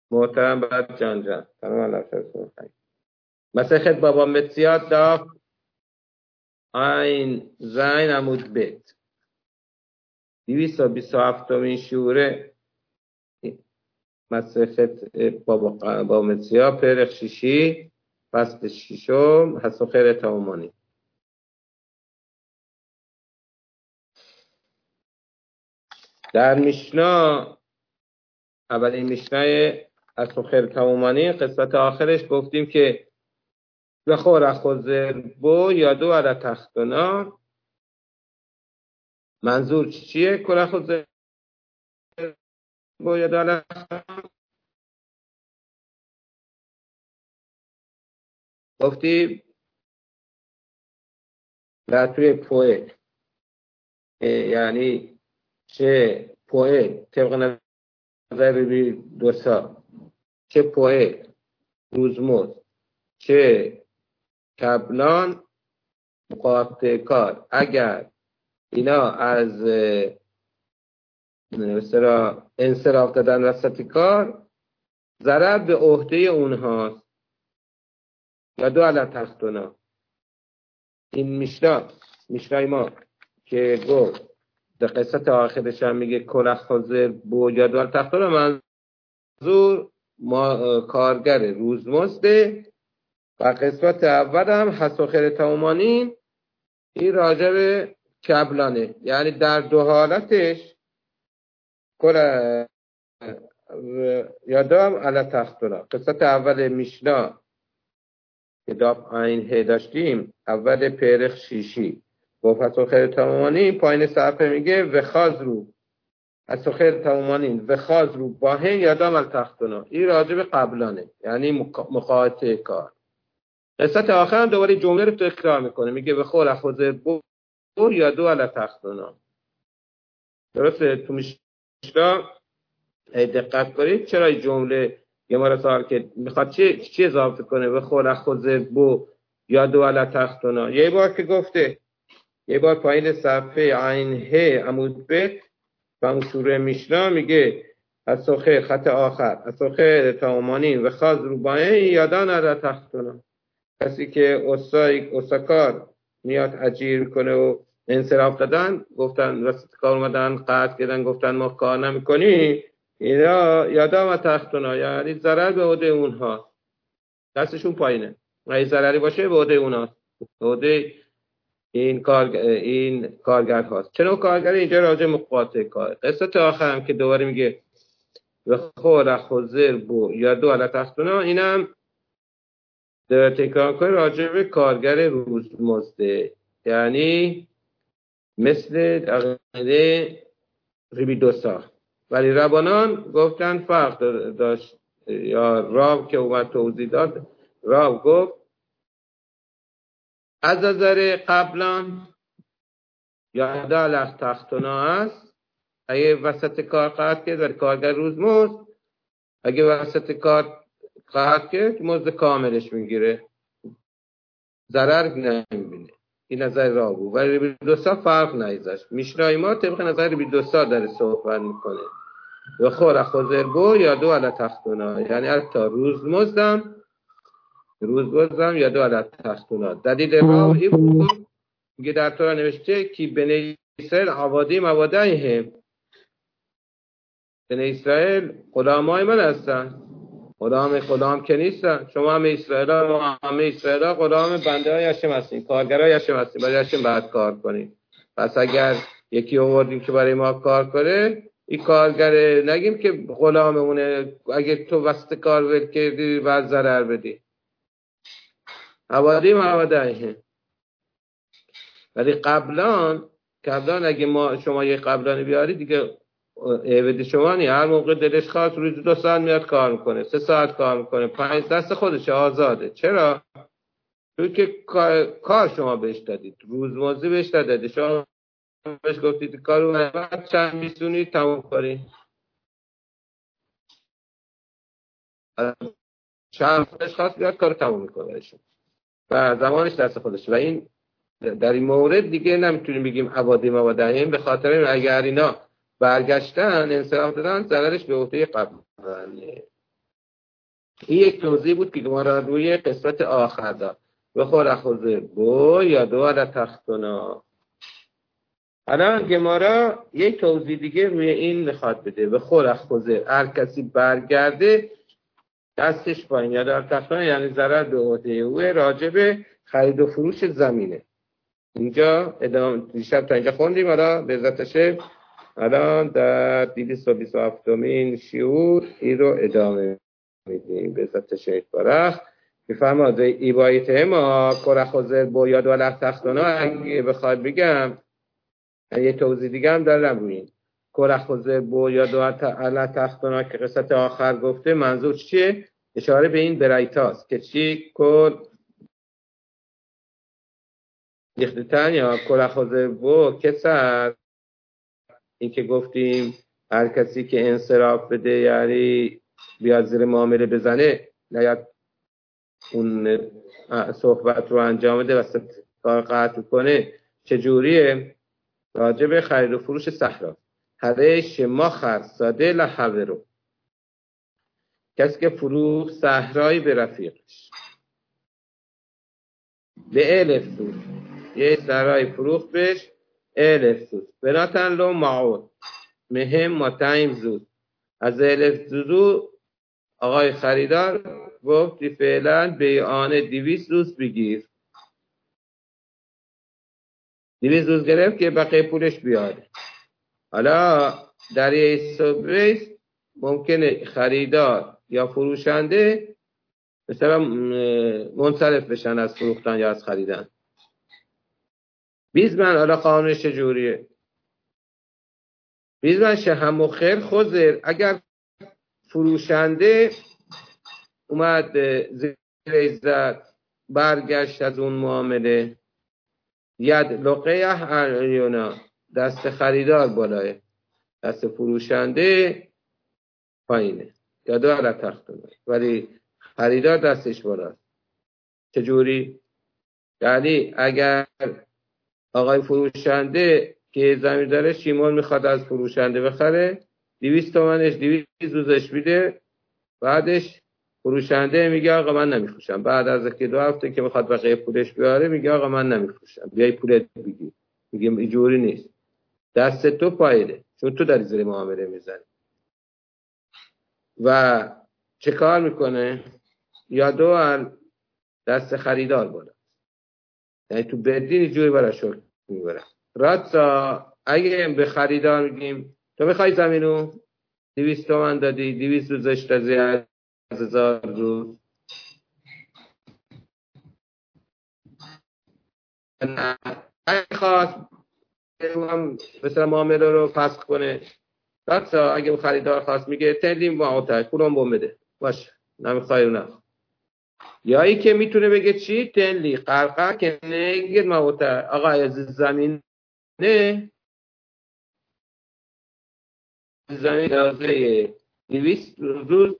محترم بعد جان تمام الله مسخت بابا متسیات داف این زین عمود بیت 227 شوره مسخت بابا متسیا پرخ شیشی فصل ششم حس و خیر تاومانی. در میشنا اولین میشنای حس و خیر تاومانی قسمت آخرش گفتیم که بخور خوزر بو یادو علا تختنا. منظور چیه کلا خوزر بو یادو علا تختنا؟ گفتیم در توی پوه یعنی چه پوه طبق نظر بی دوستا چه پوه روزموز چه کبلان مقاطع کار اگر اینا از انصراف دادن وسط کار ضرر به عهده اونهاست یا دو علا تختونا. این میشنای ما که گفت در قصت آخرش هم میگه کلخ خازر بو یا دو علا تختونا، منظور کارگر روزمزده و قسمت اول هم حس و خیر تاومانی این راجع به کبلانه، یعنی در دو حالتش کل یادم علا تختونا. قسمت اول میشنا که داب این داشتیم اول پرخ شیشی با حس و خیر تاومانی پایین صفحه میگه و خاز رو حس و خیر تاومانی و خاز رو باهن یادم علا تختونا. این راجع به قبلانه یعنی مقاطع کار. قصت آخر هم دوباره جمله رو تکرار میکنه میگه بخور اخوزر بور یا دو علا تختونا. درسته؟ تو میشنا دقت کنید چرا این جمله یه مره سوال که میخواد چی اضافه کنه بخور اخوزر بور یا دو علا تختونا. یه بار که گفته یه بار پایین صفحه عین ه عمود بیت و شروع میشنا میگه اسخه خط آخر اسخه تاومانی و خاز رو باین یادان علا تختونا. کسی که استکار میاد اجیر کنه و انصراف دادن گفتن وسط کار اومدن قطع کردن گفتن ما کار نمیکنی اینا یادم و تختونا یعنی ضرر به عهده اونها دستشون پایینه و این ضرری باشه به عهده اونها به عهده این کارگر هاست. چرا کارگر اینجا راجع مقاطع کار. قصت آخر هم که دوباره میگه و خور خوزر بو یا دو علا تختونا اینم در تکرار کنی راجع به کارگر روزمزده یعنی مثل عقیده ریبیدوسا. ولی ربانان گفتن فرق داشت یا راو که اومد توضیح داد راو گفت از نظر قبلان یا دالخ تختونا است اگه وسط کار قطع کرد ولی کارگر روزمزد اگه وسط کار قطع کرد مزد کاملش میگیره ضرر نمیبینه. این نظر راه بود ولی ریبیدوسا فرق نیزش. میشنای ما طبق نظر ریبیدوسا داره صحبت میکنه و خور خوزر بو یا دو علا تختونا یعنی حتی روزمزدم یا دو علا تختونا. دلیل راه این بود میگه در طور نوشته که بنی اسرائیل عوادی مواده هم بنی اسرائیل غلامای من هستن غلام که نیستن. شما همه اسرائیل غلام بنده های هشم هستین کارگر های هشم هستین باید هشم بعد کار کنین. پس اگر یکی آوردیم که برای ما کار کنه این کارگر نگیم که غلاممونه اگه تو وسط کار ول کردی بعد ضرر بدی عوادی مواده. ولی قبلان اگه شما یه قبلانی بیاری دیگه عبد شما نی هر موقع دلش خواست روز 2 ساعت میاد کار میکنه 3 ساعت کار میکنه 5 دست خودشه آزاده. چرا؟ چون که کار شما بهش دادید روزمزدی بهش دادید شما بهش گفتید کارو بعد چند میسونید تموم کنید چند خودش خواست بیاد کارو تموم میکنه و زمانش دست خودشه. و این در این مورد دیگه نمیتونیم بگیم عوادی مواده به خاطر اگر اینا برگشتن انصراف دادن ضررش به عهده قبلانه. این یک توضیح بود که ما را روی قسمت آخر داد. بخور اخوزر بو یا دوار تختنا. الان گمارا یک توضیح دیگه روی این میخواد بده. بخور اخوزر، هر کسی برگرده دستش پایین یا در تختنا، یعنی ضرر به عهده او راجب خرید و فروش زمینه. اینجا ادامه دیشب تا اینجا خوندیم. حالا به عزت الان در 227مین شیعور این رو ادامه میدیم به عزت شیخ برخ. میفرماد ایبایت ما کرخوزر باید و لخ تختانا. اگه بخواد بگم یه توضیح دیگه هم دارم روی این کرخوزر باید و لخ تختانا که قصت آخر گفته منظور چیه؟ اشاره به این برایتاست که چی کل دیختتن یا کرخوزر بو کسر. این که گفتیم هر کسی که انصراف بده یعنی بیاد زیر معامله بزنه نیاد اون صحبت رو انجام بده و کار قطع کنه. چجوریه؟ راجب خرید و فروش صحرا. هره شما خرساده لحوه رو، کسی که فروخ صحرایی به رفیقش به 1000 سوس، یه صحرای فروخ بهش 1000 سوس. بناتن لو معود مهم مطعیم زود. از 1000 سوس آقای خریدار گفتی فعلا بیعانه 200 روز بگیر. 200 روز گرفت که بقیه پولش بیاد. حالا در یه صبح ممکنه خریدار یا فروشنده مثلا منصرف بشن از فروختن یا از خریدن. 20 من حالا قانونش چجوریه؟ 20 من شهم و خیر خوزر. اگر فروشنده اومد زیر عزت برگشت از اون معامله، ید لقیه هریونا، دست خریدار بالاه، دست فروشنده پایینه یا دو تختونه، ولی خریدار دستش بالاست. چجوری؟ یعنی اگر آقای فروشنده که زمین داره شیمون میخواد از فروشنده بخره، 200 تومنش 200 روزش میده، بعدش فروشنده میگه آقا من نمیفروشم. بعد از که 2 هفته که میخواد بقیه پولش بیاره میگه آقا من نمیفروشم، بیای پولت بگیر. میگه اینجوری نیست، دست تو پایینه چون تو داری زیر معامله میزنی. و چه کار میکنه؟ یا دو دست خریدار بالا، یعنی تو بدین اینجوری براش حکم میبره. راستا اگه به خریدار میگیم تو میخوای زمینو 200 تومن دادی، 200 روزش تازه از 1000 روز، نه خواست هم مثلا معامله رو فسخ کنه. راستا اگه خریدار خواست میگه تلیم معاطش پولم بوم بده باشه نمیخوای نه. یا ای که میتونه بگه چی؟ تلی قرقر که نگید معاطش آقا از زمین نه زمین دازه 200 روز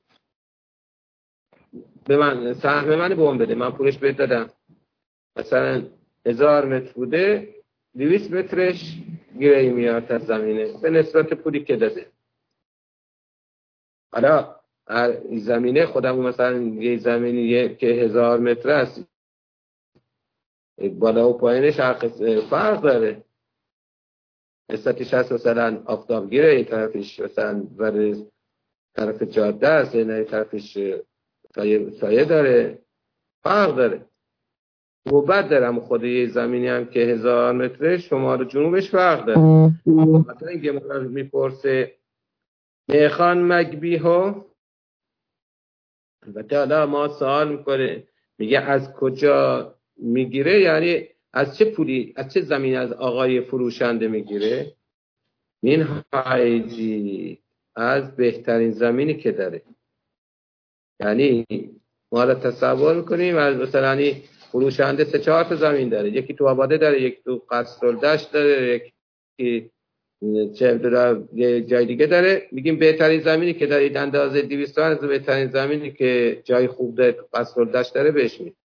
به من سهم من بوم بده، من پولش بهت دادم. مثلا 1000 متر بوده، 200 مترش گیری میاد از زمینه به نسبت پولی که داده. حالا زمینه خودم مثلا یه زمینی که 1000 متر است بالا و پایینش فرق داره. نسبتش هست مثلا آفتابگیره، یه طرفش مثلا بر طرف جاده است، یه طرفش سایه داره، فرق داره. و بعد دارم خود یه زمینی هم که 1000 متره شمال و جنوبش فرق داره. مثلا اینکه مقرر میپرسه میخوان مگبی ها، البته حالا ما سوال میکنه میگه از کجا میگیره، یعنی از چه پولی از چه زمین از آقای فروشنده میگیره. این هایدی از بهترین زمینی که داره. یعنی ما را تصور میکنیم از مثلا فروشنده 3-4 تا زمین داره، یکی تو آباده داره، یکی تو قصرالدشت داره، یکی یه جای دیگه داره. میگیم بهترین زمینی که دارید اندازه 200 تومن از بهترین زمینی که جای خوب داره تو قصرالدشت داره بهش میدن.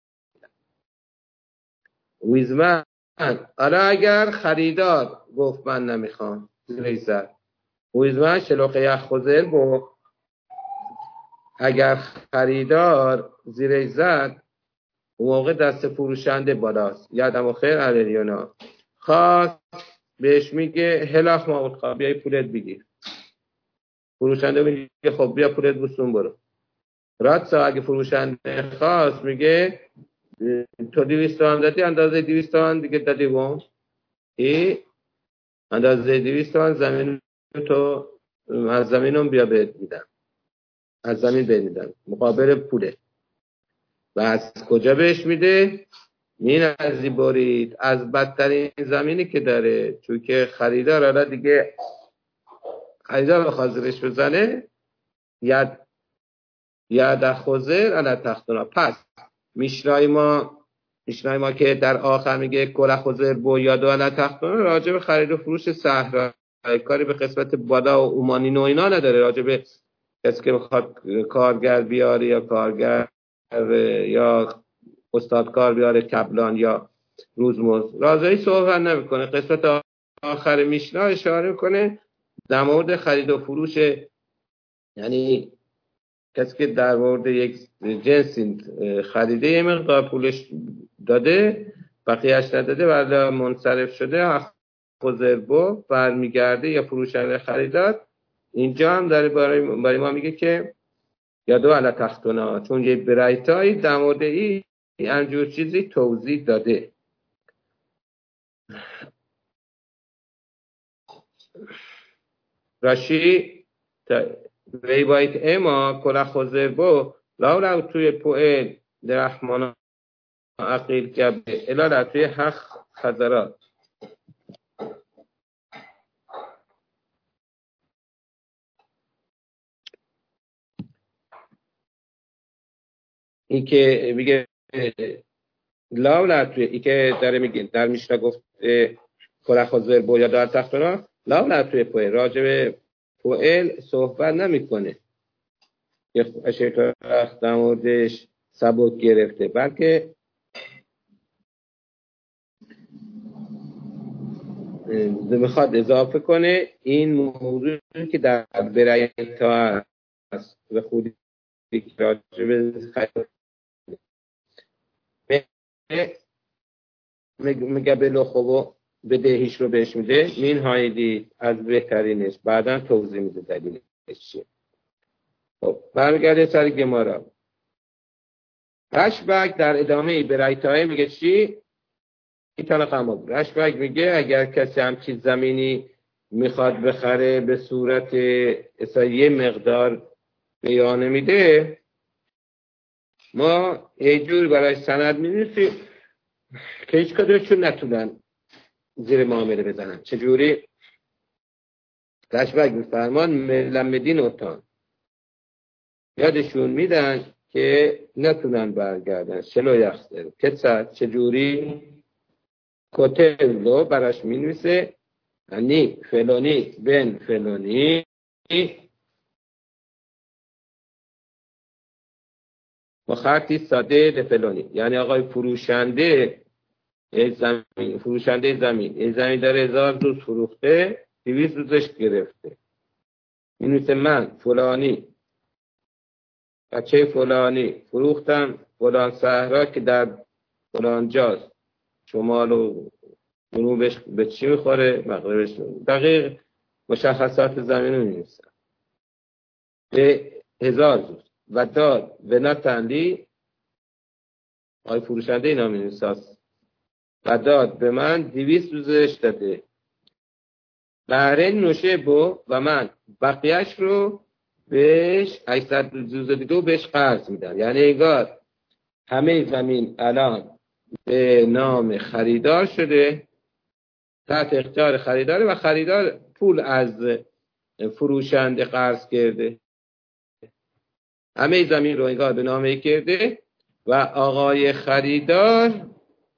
ویزمن حالا اگر خریدار گفت من نمیخوام زیزد ویزمن شلوقه یخ خوزل با اگر خریدار زیرش زد اون موقع دست فروشنده بالاست. یادم خیر علینا خواست بهش میگه هلاخ ماوت خواه بیای پولت بگیر. فروشنده میگه خب بیا پولت بسون برو. راتسا اگه فروشنده خواست میگه تو 200 تومن دادی اندازه 200 تومن دیگه دادی بون اندازه 200 تومن زمین تو از زمینم بیا بهت میدم. از زمین بهت میدم مقابل پوله. و از کجا بهش میده؟ این از برید از بدترین زمینی که داره، چون که خریدار حالا دیگه خریدار بخواد زیرش بزنه یاد خوزر علی تختونا. پس میشنای ما که در آخر میگه کل خوزر بو یادو علی تختونا راجع به خرید و فروش صحرا کاری به قسمت بالا و اومانین و اینا نداره. راجع به کسی که میخواد کارگر بیاره یا کارگر یا استادکار بیاره کبلان یا روزمزد راضی صحبت نمیکنه. قسمت آخر میشنا اشاره میکنه در مورد خرید و فروش، یعنی کسی که در مورد یک جنسی خریده یه مقدار پولش داده بقیهش نداده ولی منصرف شده خزربو برمیگرده یا فروشنده خریدار. اینجا هم داره برای ما میگه که یادو علی تختونا، چون یه برایتایی در مورد این انجور چیزی توضیح داده. راشی ریبایت اما کلا خزربو لاو توی پوئل درحمانا عقیل گبه الا توی حق خزرات. این که میگه لاو توی این که داره میگه در میشنا گفت کلا خزربو یا در تختونا لاو توی پوئل راجب پوئل صحبت نمیکنه که اشکر در موردش سبک گرفته، بلکه میخواد اضافه کنه این موضوعی که در برایتا هست و خودی راجب میگه بلو خوبو بدهیش رو بهش میده مین هایدی از بهترینش بعدا توضیح میده دلیلش چیه. خب برمیگرده سر گمارا رشبک در ادامه برایتای میگه چی؟ ایتالا قماب رشبک میگه اگر کسی همچین زمینی میخواد بخره به صورت یه مقدار بیانه میده ما یه جور برای سند می‌نویسیم که هیچ کدومشون نتونن زیر معامله بزنن. چجوری؟ رشبک میفرمان ملمدین اوتان یادشون میدن که نتونن برگردن شلو یخستر کسا. چجوری؟ کتلو براش مینویسه یعنی فلانی بن فلانی با خطی ساده لفلانی، یعنی آقای فروشنده زمین داره 1000 روز فروخته 200 روزش گرفته. مینویسه من فلانی بچه فلانی فروختم فلان صحرا که در فلان جاست، شمال و جنوبش به چی میخوره مغربش دقیق مشخصات زمین رو مینویسن به 1000 روز و داد به نتندی آقای فروشنده اینا مینویسه و داد به من 200 روزش داده بهره نوشه بو و من بقیهش رو بهش 800 روز دیگه بهش قرض میدم. یعنی انگار همه زمین الان به نام خریدار شده تحت اختیار خریداره و خریدار پول از فروشنده قرض کرده همه زمین رو انگار به نام کرده و آقای خریدار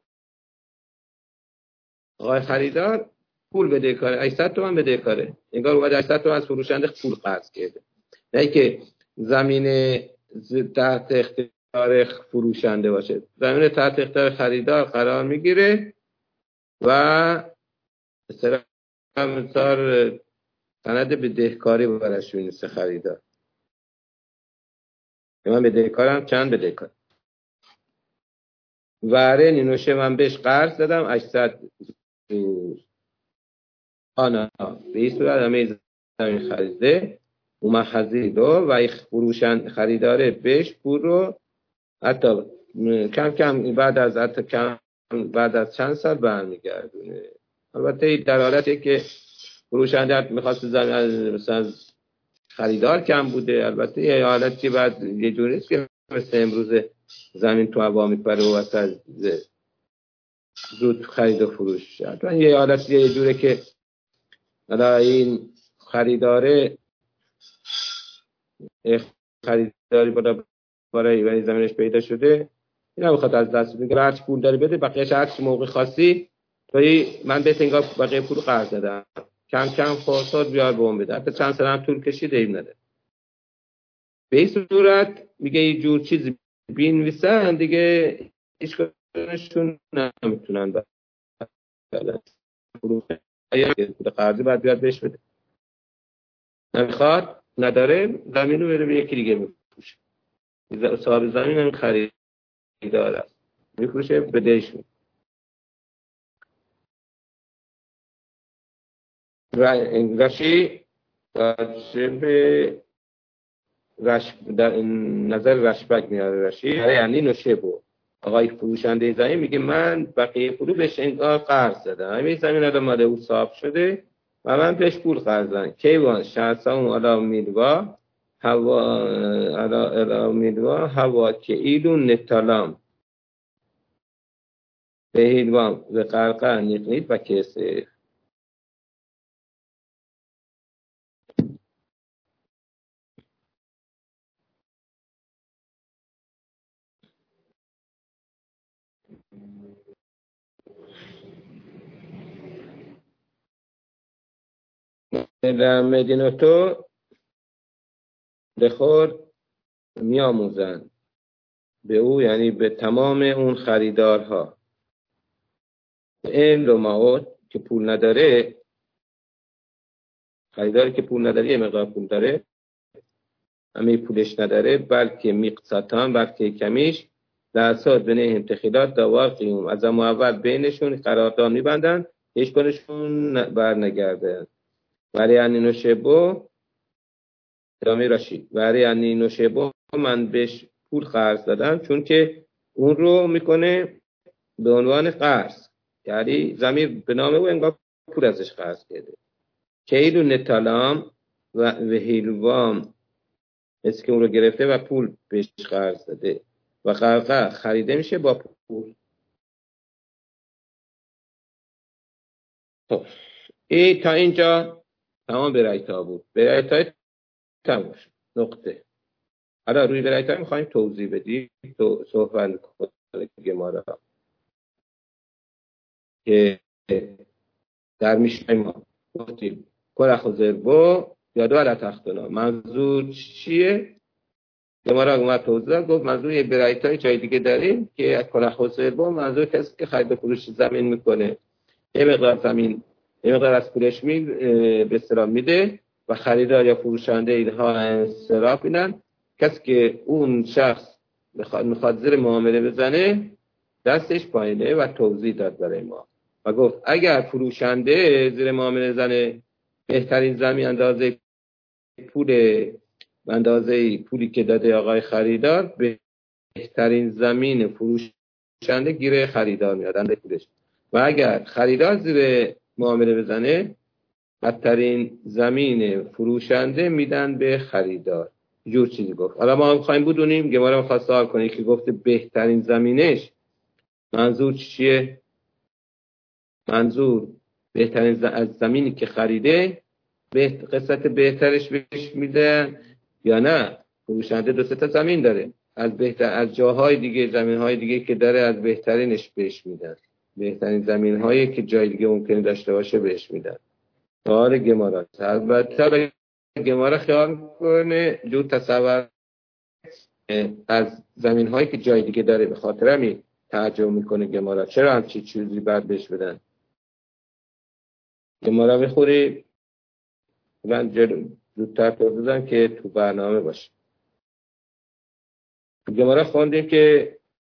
پول بده کاره 800 تومن بده کاره انگار اومد 800 تومن از فروشنده پول قرض کرده، نه که زمین تحت اختیار فروشنده باشه. زمین تحت اختیار خریدار قرار میگیره و اصطلاحاً سند بدهکاری براش می‌نویسه خریدار. من بدهکارم چند بدهکار. وره نینوشه من بهش قرض دادم 800 روز. آنا به این صورت همه زمین خریده اومد خرید و فروشنده خریداره بهش پول رو حتی کم کم بعد از چند سال برمیگردونه. البته در حالتی که فروشنده میخواست زمین مثلا خریدار کم بوده. البته یه حالتی بعد یه جوری است که مثل امروز زمین تو هوا میپره و واسه زود خرید و فروش. حتما یه حالتی یه جوری که حالا این خریداره خریداری برای زمینش پیدا شده، اینا بخواد از دست بده، هرچی پول داری بده، بقیه‌اش هر موقع خاصی توی من بهت انگار بقیه پول قرض دادم، کم کم فرصت بیار بهم بده، حتی چند سال هم طول کشید این نده. به این صورت میگه یه جور چیزی بنویسن دیگه هیچ کدومشون نمیتونن پول قرضی بعد بیاد بهش بده. نمیخواد نداره زمین رو بره به یکی دیگه میفروشه. صاحب زمین هم خریدار است میفروشه بدهش میده. رشی در نظر رشبک میاره. رشی یعنی نوشه بود. آقای فروشنده زمین میگه من بقیه پولو بهش انگار قرض دادم، همین زمین الان مال او صاحب شده و من بهش پول قرض دادم. کیوان شخصا علا میلوا هوا که ایلون نتالام به هیلوان و قرقه نیقنید و کسه. در مدینه تو بخور میاموزن به او، یعنی به تمام اون خریدارها. این لوماوت که پول نداره، خریداری که پول نداره یه مقدار پول داره، همه پولش نداره، بلکه میقسطان بلکه کمیش درصد بینه امتخیلات دوار قیوم از اول بینشون قرارداد میبندن هیچ کنشون بر نگرده. ولی انی نوشبو ادامه راشید ولی انی نوشبو من بهش پول قرض دادم چون که اون رو میکنه به عنوان قرض، یعنی زمین به نام او انگار پول ازش قرض کرده. کیلو نتالام و هیلوام مثل که اون رو گرفته و پول بهش قرض داده و قرقه خریده میشه با پول. خب این تا اینجا تمام برایت‌ها بود. برایت‌های تمام شد. نقطه. حالا روی برایت‌ها میخوایم توضیح بدیم، تو صحبت کنیم گمارا که در میشنه ما گفتیم کلخ و زربو یادو علا تختنا منظور چیه؟ گمارا اومد توضیح گفت منظور یه برایت‌های جای دیگه داریم که کلخ و زربو منظور کسی که خرید و فروش زمین میکنه، یه مقدار زمین یه مقدار از پولش به اصطلاح میده و خریدار یا فروشنده اینها انصراف میدن. کسی که اون شخص میخواد زیر معامله بزنه دستش پایینه و توضیح داد برای ما و گفت اگر فروشنده زیر معامله زنه بهترین زمین اندازه پولی که داده آقای خریدار بهترین زمین فروشنده گیره خریدار میاد انده پولش، و اگر خریدار زیر معامله بزنه بدترین زمین فروشنده میدن به خریدار. جور چیزی گفت. حالا ما میخوایم بدونیم گمارا میخواد سوال کنه که گفته بهترین زمینش منظور چیه؟ منظور بهترین از زمینی که خریده قسمت بهترش بهش میده یا نه فروشنده دو سه تا زمین داره از جاهای دیگه زمینهای دیگه که داره از بهترینش بهش میدن، بهترین زمینهایی که جای دیگه ممکنه داشته باشه بهش میدن. سوال گمارا. البته گمارا خیال کنه جو تصور از زمینهایی که جای دیگه داره به خاطر همین تعجب میکنه گمارا چرا همچی چیزی بعد بهش بدن. گمارا میخوری من زودتر توضیح که تو برنامه باشه. گمارا خوندیم که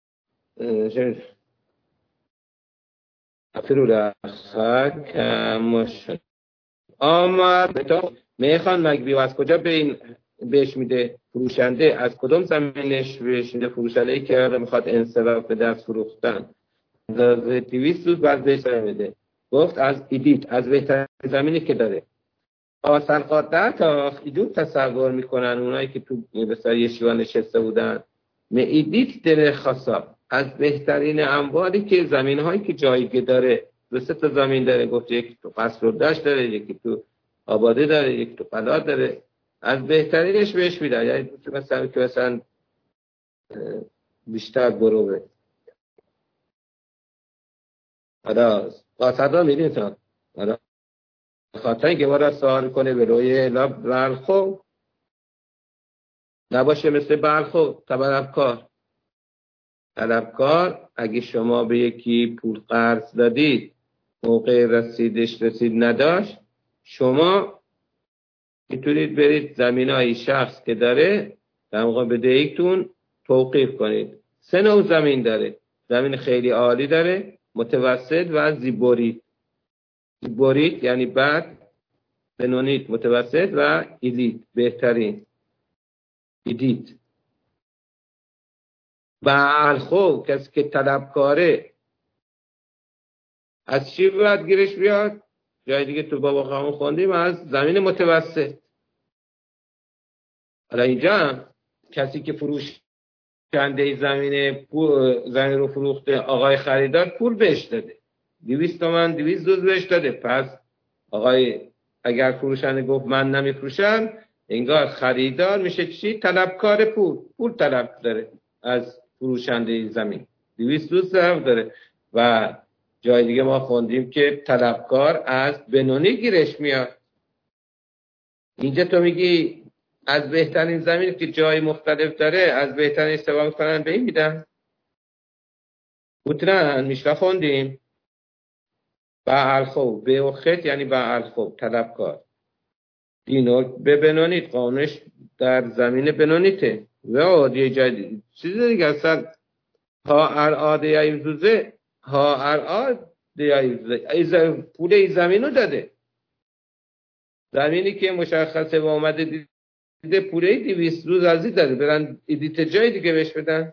افرو رخک آمد تا میخوان مگبی و از کجا بهش میده فروشنده، از کدوم زمینش بهش میده فروشنده که میخواد انصراف بده از فروختن، از 200 روز بعد بهش میده. گفت از ایدیت، از بهترین زمینی که داره. آسان قاطع تا ایدوت تصور میکنن اونایی که تو بسیار یشیوان نشسته بودن، ایدیت دل خاصا، از بهترین انواعی که زمین هایی که جایگه داره. 2 تا زمین داره، گفت یکی تو قصر و دشت داره، یکی تو آباده داره، یکی تو قلعه داره، از بهترینش بهش میدن. یعنی مثلا که مثلا بیشتر بروه. حالا قاصدا میدین تا حالا خاطر اینکه ما سوال کنه به روی لب برخو نباشه مثل برخو طلبکار. اگه شما به یکی پول قرض دادید موقع رسید نداشت، شما میتونید برید زمینای شخص که داره در موقع بدهیتون توقیف کنید. 3 نوع زمین داره. زمین خیلی عالی داره، متوسط و زیبوریت. زیبوریت یعنی بد، بنونیت متوسط و ایلیت بهترین. ایدیت برخو کسی که طلبکاره از چی باید گیرش بیاد؟ جای دیگه تو بابا خامون خوندیم از زمین متوسط. حالا اینجا هم کسی که فروشنده زمین رو فروخته، آقای خریدار پول بهش داده، 200 تومن 200 روز بهش داده. پس آقای اگر فروشنده گفت من نمیفروشم، انگار خریدار میشه چی؟ طلبکار پول طلب داره از فروشنده زمین، 200 روز طلب داره. و جای دیگه ما خوندیم که طلبکار از بنونی گیرش میاد. اینجا تو میگی از بهترین زمین که جای مختلف داره از بهترین استفاده کنن به این میدن. بودن میشلا خوندیم بعلخو به اخت یعنی بعلخو طلبکار. اینو به بنونید قانونش در زمین بنونیته و عادیه جدید چیزی دیگه اصلا ها ارعاده یا ایمزوزه ها ارعاده یا ایمزوزه پول ای زمینو داده. زمینی که مشخصه و آمده دیده پوله 200 روز ازی داره، برن ایدیت جای دیگه بهش بدن.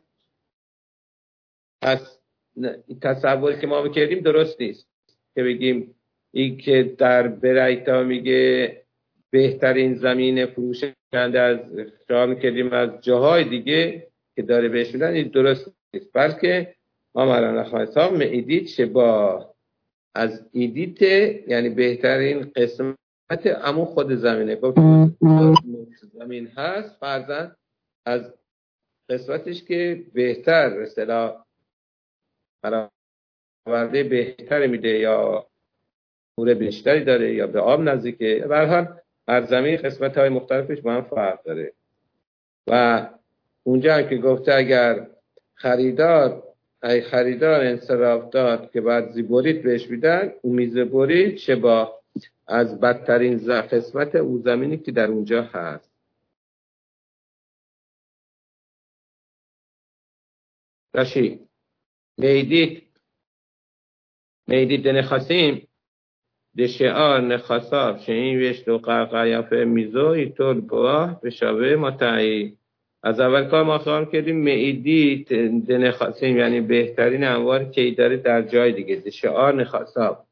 پس تصوری که ما میکردیم درست نیست که بگیم این که در برایتا میگه بهترین زمین فروشنده از شما میکردیم از جاهای دیگه که داره بهش میدن، این درست نیست. بلکه ما مرانه خواهستان ایدیت شبا از ایدیت یعنی بهترین قسمت همون خود زمینه. گفت زمین هست فرضاً از قسمتش که بهتر اصطلاح پرورده بهتر میده یا پول بیشتری داره یا به آب نزدیکه. به هر حال هر زمین قسمت های مختلفش با هم فرق داره. و اونجا که گفته اگر خریدار انصراف داد که بعد زیبوریت بهش میدن، اون میزبوریت چه با از بدترین قسمت اون زمینی که در اونجا هست. راشی میدید نخاسیم دشعار نخاساب شهین وشت و قرقیافه میزو ایطور گواه به شابه متعی. از اول کار ما خواهم کردیم میدید نخاسیم یعنی بهترین انوار که داره در جای دیگه. دشعار نخاساب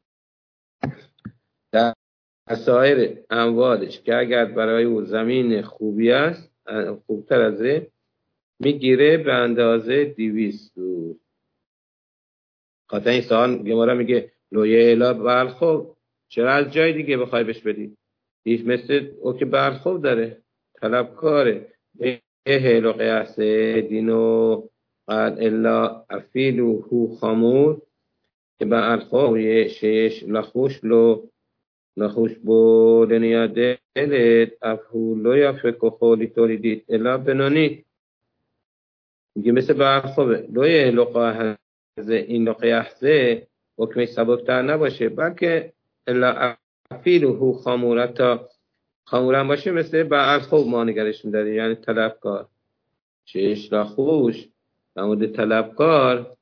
در سایر انوارش که اگر برای او زمین خوبی است خوبتر از این میگیره به اندازه 200 روز. خاطر این سوال گمارا میگه لویه الا برخوب چرا از جای دیگه بخوای بهش بدی؟ هیچ مثل او که برخوب داره طلبکاره. هلو قیاسه دینو قد الا افیلو هو خامور که برخوب شش لخوش بو دنیا دلت افهولو یا فکر خولی تولی دید الا بنونید میگه مثل برخوبه. لویه لقا این قیاسه حکمش سبکتر نباشه بلکه الا افیلو هو خامورتا خامورم باشه مثل برخوب ما نگرش میداریم یعنی طلبکار. شش لاخوش در مورد طلبکار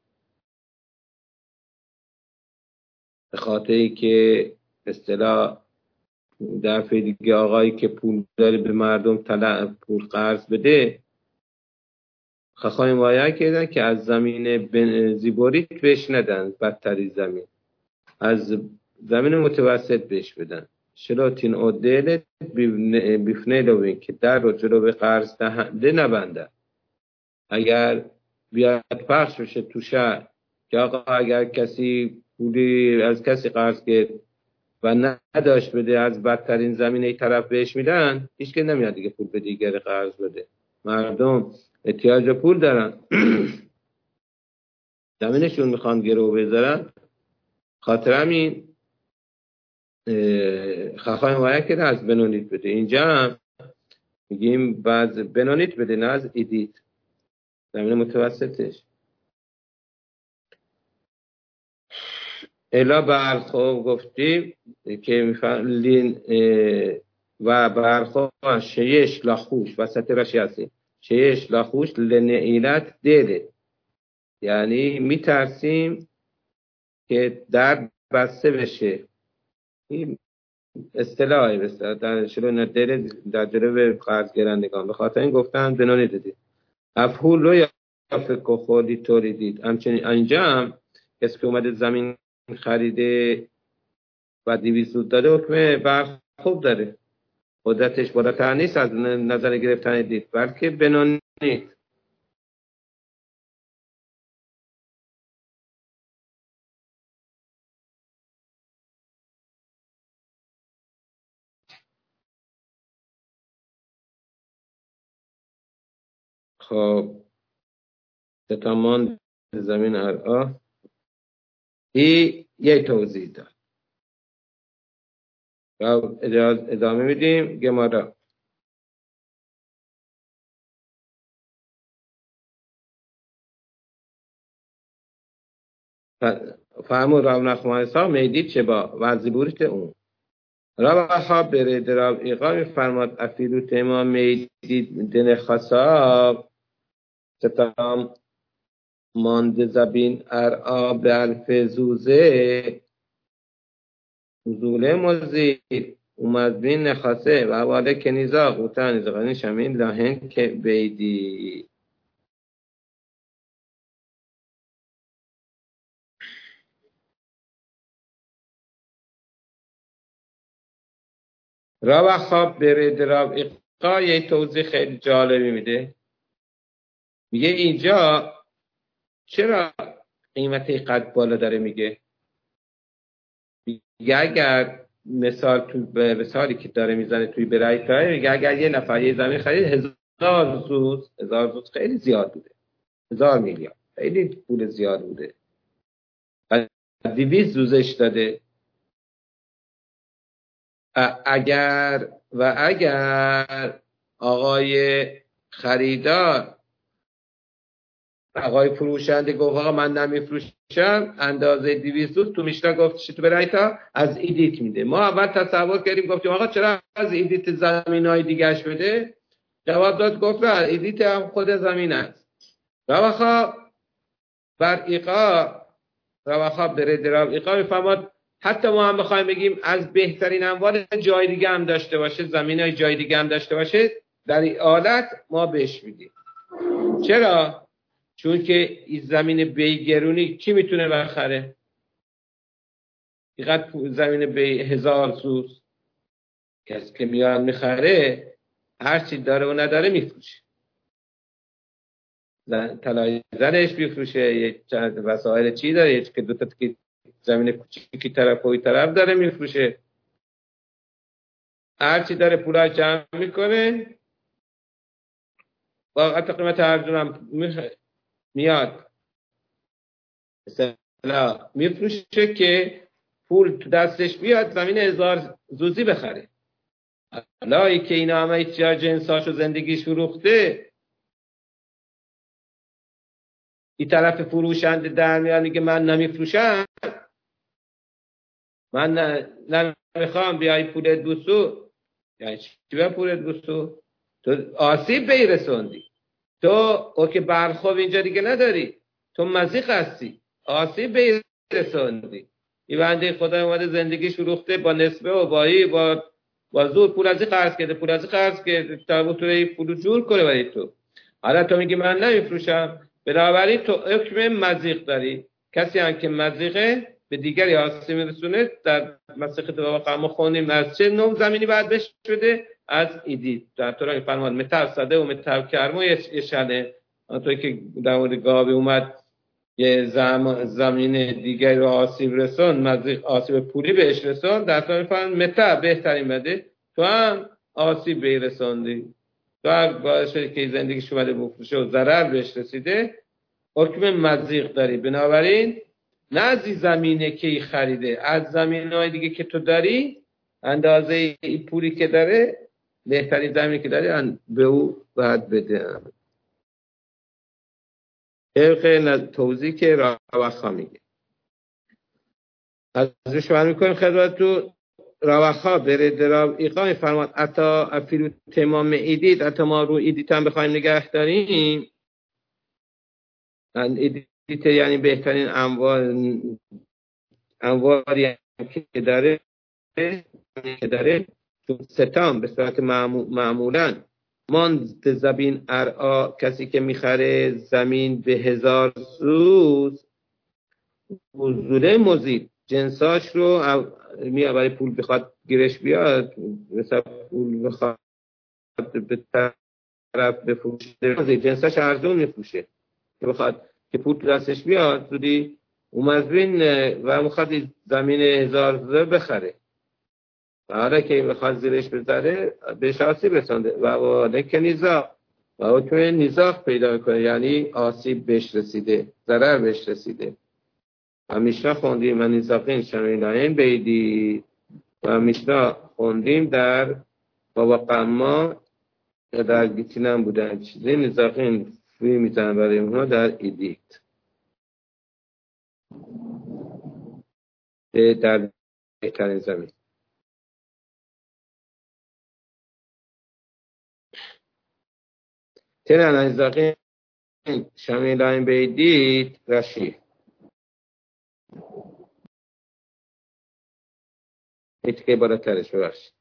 به خاطری که اصطلاح دفعه دیگه آقایی که پول داره به مردم پول قرض بده، خواهیم وایه کردن که از زمین زیبوریت بهش ندن، بدتری زمین از زمین متوسط بهش بدن. شلاتین او دیلت بیفنه لوین که در رو جلو به قرض دهنده نبنده. اگر بیاد پخش بشه تو شهر که آقا اگر کسی پولی از کسی قرض گرفت و نداشت بده از بدترین زمین ای طرف بهش میدن، هیچ که نمیاد دیگه پول به دیگر قرض بده. مردم احتیاج به پول دارن زمینشون میخوان گرو بذارن، خاطر همین خواهیم وایه که از بنونیت بده. اینجا هم میگیم بعض بنونیت بده نه از ایدیت، زمین متوسطش. الا برخواه گفتیم که میفعلین و برخواه شیش لاخوش وسط راشی هستیم، شیش لاخوش لنعیلت دیده، یعنی میترسیم که در بسته بشه. این اصطلاحی بسته در شروع نداره در جلو قرض گرندگان، به خاطر این گفتن بنانی دادید افهول رو یا فکر خودی طوری دید. همچنین اینجا هم کسی که اومده زمین خریده و 200 سود داده حکم برخوب داره، قدرتش بالاتر نیست از نظر گرفتن دید، بلکه بنانی. خب ستامان زمین ارعا این یک توضیح داد. ادامه میدیم گمارا. فرمود راو نخمانسا میدید چه با وزی بوریت اون راو خواب بره دراو ایقا میفرماد افیلو تیما میدید دن خصاب ستام مانده زبین ارعا به الف زوزه زوله مزید اومد بین نخصه و حواله کنیزا قوطه نیزاقانی شمین لاهن که بیدی. راو خواب بره دراو ایقا یه توضیح خیلی جالبی میده. میگه اینجا چرا قیمت قد بالا داره؟ میگه اگر مثالی که داره میزنه توی برایتای، میگه اگر یه نفر یه زمین خرید 1000 زوز خیلی زیاد بوده، 1000 میلیارد خیلی پول زیاد بوده، 200 زوزش داده. اگر آقای خریدار آقای فروشنده گفت آقا من نمیفروشم، اندازه 200 تو میشنا گفت تو برایتا از ایدیت میده. ما اول تصور کردیم گفتیم آقا چرا از ایدیت زمینای دیگهش بده؟ جواب داد گفت نه ایدیت هم خود زمین است. رواخا بر ایقا رواخا بره درام ایقا میفهمد حتی ما هم بخوایم بگیم از بهترین اموال جای دیگه هم داشته باشه، زمینای جای دیگه هم داشته باشه، در این حالت ما بهش میدیم. چرا؟ چون که این زمین بیگرونی کی میتونه بخره؟ اینقدر زمین بی 1000 سوز کسی که میاد میخره هرچی داره و نداره میفروشه، طلای زنش میفروشه، یه وسایل چی داره، یه که دوتا زمین کوچیکی طرف و این طرف داره میفروشه، هرچی داره پولا جمع میکنه با قیمت ارزون هم میاد مثلا میفروشه که پول تو دستش بیاد زمین 1000 زوزی بخره. حالا که اینا همه احتیاج انسانش و زندگیش فروخته، این طرف فروشنده در میاد میگه من نمیفروشم، من نمیخوام بیای پولت بوسو. یعنی چی به پولت بوسو؟ تو آسیب به رسوندی، تو که برخواب اینجا دیگه نداری، تو مضیق هستی، آسیب برسوندی. این بنده خدا اومده زندگی شروخته با نسبه و بایی با زور پول ازی قرض کرده تا بتونه پول جور کنه برای تو. حالا تو میگی من نمیفروشم، بنابراین تو حکم مضیق داری. کسی هم که مضیقه به دیگری آسیب میرسونه، در مسیح بابا ما خوندیم از چه نوع زمینی باید بهش بده؟ از ایدی. در طور فرمان متر صده و متر کرمو یشنه. آنطوری که در مورد گاوی اومد یه زمین دیگری رو آسیب رسون، مضیق آسیب پولی بهش رسون، در طور فرمان متر بهترین بده، تو هم آسیب برسوندی. تو هم باعث شده که زندگیش اومده بفروشه و ضرر بهش رسیده، حکم مضیق داری. بنابراین نه از این زمینه که خریده، از زمینهای دیگه که تو داری، اندازه این پولی که داره، بهترین زمینی که داره به او باید بده. طبق توضیح که راوخا میگه از شما میکنیم خدمت تو. راوخا بره دراب ایقا فرماد اتا افیلو تمام ایدید، اتا ما رو ایدیت هم بخوایم نگه داریم، ایدیت یعنی بهترین انواری که داره تو ستام به صورت معمولاً ماند زبین ارعا، کسی که میخره زمین به 1000 سوز، حضوره مزید جنساش رو میاد برای پول بخواد گیرش بیاد، مثلا پول بخواد به طرف بفروشه، جنساش ارزون میفروشه که بخواد که پول دستش بیاد زودی اومزبین و میخواد زمین 1000 سوز بخره. حالا که بخواد زیرش بذاره بهش آسیب رسانده و واده که نیزاق پیدا کنه، یعنی آسیب بهش رسیده، ضرر بهش رسیده. و میشنا خوندیم و نیزاقین شمیلایین بیدی، و میشنا خوندیم در بابا قما در گیتین هم بودن چیزی نیزاقین فی میزن برای اونها در ایدیت در بهترین زمین. ترن نیزاقین شمیلایین بیدیت رشی ایتکه بالاترش ببخشید.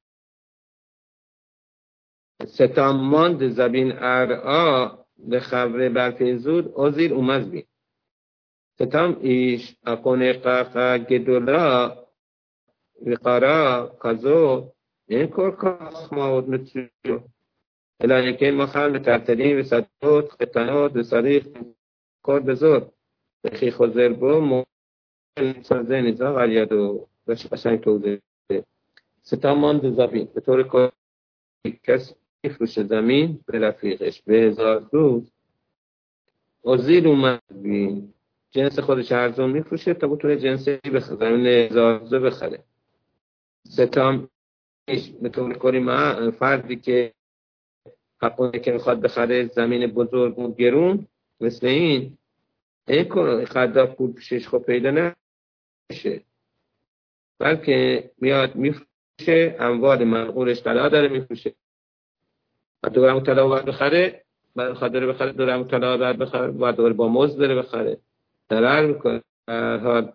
ستاماند زبین ارعا به خبر برپیزود ازیر اومز بین. ستام ایش اقونه قاقا گدولا وقارا کازو این کور کاخ ماود نتریو الان یکی مخال ترتدیم و صدوت خطانات و صدیق کور بزور بخی خوزر بو سازه نیزا غلیادو بش قشنگ توضیح. ستاماند زبین به طور که کسی میفروشه زمین به رفیقش به 1000 روز، ازیر اومد بین جنس خودش ارزون میفروشه تا بتونه جنسی زمین 1000 روز بخره. ستام به طور کلی فردی که حقونه که میخواد بخره زمین بزرگ و گرون مثل این خدا پول پیشش خب پیدا نشه، بلکه میاد میفروشه اموال منقولش طلا داره میفروشه. 2 گرم طلا باید بخره، بعد خاطر بخره 2 گرم طلا باید بخره، بعد دوباره با مزد داره بخره، ضرر میکنه. حال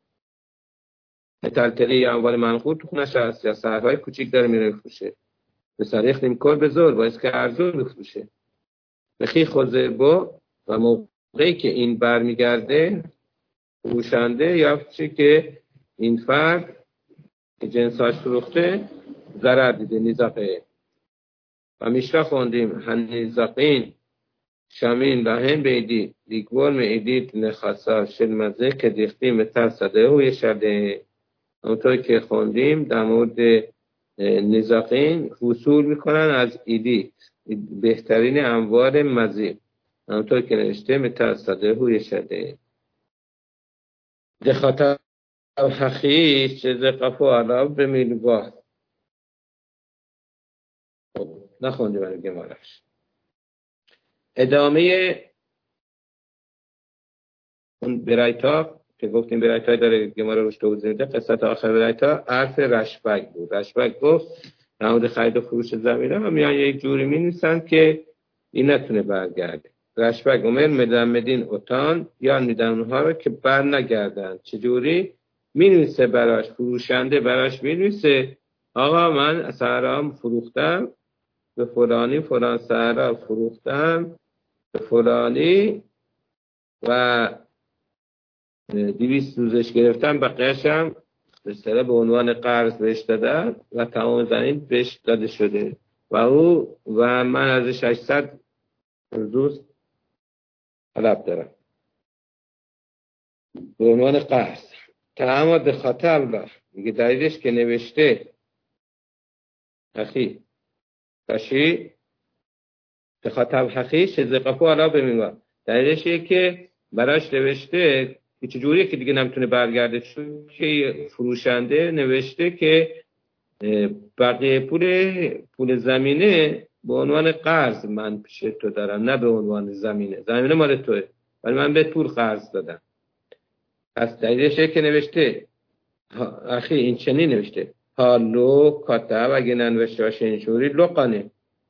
تلتلی اموال منقول تو خونش هست یا سهرهای کوچیک داره میره میفروشه به صریخ نیمکور به زور باید که ارزون میفروشه. بخی خوزه با و موقعی که این برمیگرده فروشنده یافته که این فرد جنساش فروخته ضرر دیده نیزاقه. و میشرا خوندیم هنیزاقین شامین لحن بیدی دیگوال میدید نخصا شلمزه که دیختیم ترسده و یشده. همونطور که خوندیم در مورد نیزاقین وصول میکنن از ایدیت بهترین انوار مزید، همونطور که نوشته مترسده و یشده دخاطر حقیق چیز قفو علاب به میلوگاه نخونده برای گمارش. ادامه اون برایتا که گفتیم برایتا داره گماره روش توضیح میده. قصت آخر برایتا عرف رشبک بود. رشبک گفت نمود خرید و فروش زمینه و میان یک جوری می نیستن که این نتونه برگرده. رشبک عمر مدمدین اوتان یا میدن اونها رو که بر نگردن. چجوری؟ مینویسه براش، فروشنده براش مینویسه آقا من سهرام فروختم به فلانی، فلان سهرام فروختم به فلانی و 200 روزش گرفتم، بقیه‌شم به اصطلاح به عنوان قرض بهش دادم و تمام زمین بهش داده شده و من از 600 روز طلب دارم به عنوان قرض. تعامد به خاطر الله میگه دلیلش که نوشته اخی باشی به خاطر حقی شزقفو علا بمیوان، دلیلش که براش نوشته که چجوریه که دیگه نمیتونه برگرده، چون که فروشنده نوشته که بقیه پول زمینه به عنوان قرض من پیش تو دارم، نه به عنوان زمینه مال توه ولی من به پول قرض دادم. پس دلیلشه که نوشته اخی این چنین نوشته حالو کاتب، اگه ننوشته باشه اینجوری لقانه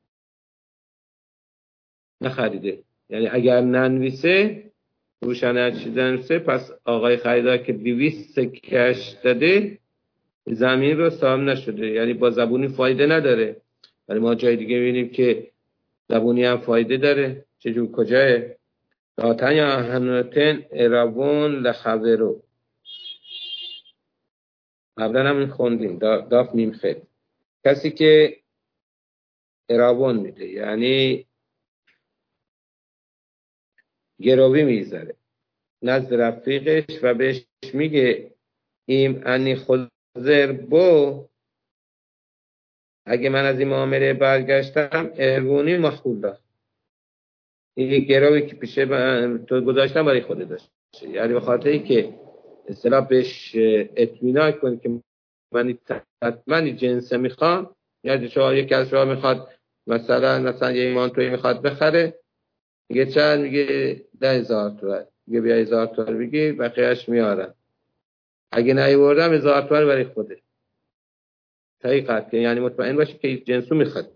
نخریده، یعنی اگر ننویسه روشنه چیز ننویسه پس آقای خریدار که 200 سکش داده زمین رو سام نشده، یعنی با زبونی فایده نداره. ولی ما جای دیگه ببینیم که زبونی هم فایده داره. چجور کجاه؟ داتن یا هنوتن اراون لخبرو، قبلا هم خوندیم داف میم خیلی، کسی که اراون میده یعنی گروی میذاره نزد رفیقش و بهش میگه ایم انی خزر بو، اگه من از این معامله برگشتم ارگونی مخوله، این گروی که پیشه تو گذاشتم برای خودت داشت، یعنی به خاطری که اصطلاح بهش اطمینان کنی که من جنس میخوام، یعنی شما یکی از شما میخواد مثلا یه مانتوی میخواد بخره، میگه چند؟ میگه 10,000 تومان، میگه بیا 1000 تومان بگی بقیهش میارم، اگه نیوردم 1000 تومان برای خوده حقیقت که یعنی مطمئن باشی که جنسو میخواد